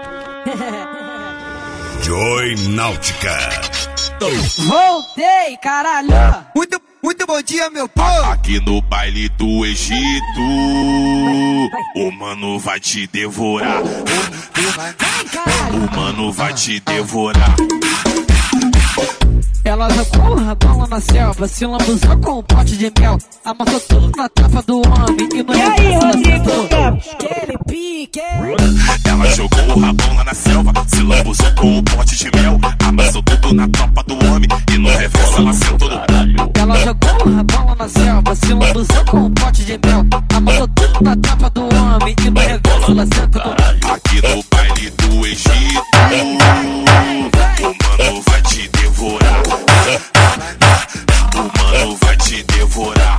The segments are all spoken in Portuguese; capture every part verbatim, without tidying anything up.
Joy Náutica. Voltei, caralho. Muito, muito bom dia, meu povo. Aqui no baile do Egito, o mano vai te devorar. O mano vai te devorar. Ela jogou a bola na selva, se lambuzou com um pote de mel, amassou tudo na tapa do homem e no reverso ela sentou. Aquele pique. Ela jogou o rabão lá na selva, se lambuzou com um pote de mel, amassou tudo na topa do homem e no reverso ela sentou no palho. Ela jogou a bola na selva, se lambuzou com um pote de mel, amassou tudo na tapa do homem e no reverso ela sentou no palho. Aqui no baile do Egito, o mano vai te devorar. O mano vai te devorar.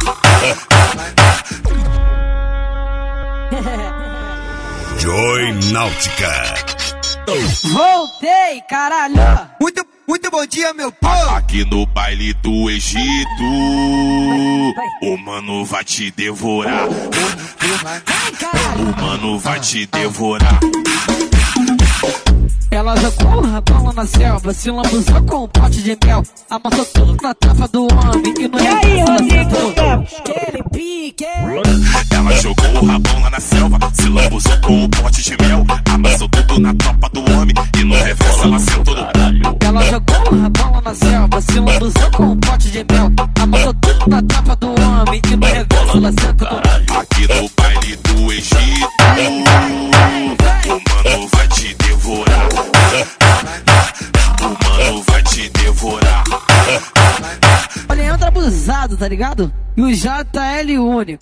Joy Náutica. Voltei, caralho. Muito, muito bom dia, meu povo. Aqui no baile do Egito, o mano vai te devorar. O mano vai te devorar. Ela jogou a bola na selva, se lambuzou com um pote de mel, amassou tudo na tapa do homem e no reverso ela sentou. Aquele pique. Ela jogou o rabão lá na selva, se lambuzou com um pote de mel, amassou tudo na topa do homem e no reverso ela sentou no palho. Ela jogou a bola na selva, se lambuzou com um pote de mel, amassou tudo na tapa do homem e no reverso ela sentou no palho. Aqui no baile do Egito, o mano vai te devorar. O mano vai te devorar. Olha, entra abusado, tá ligado? E o J L único.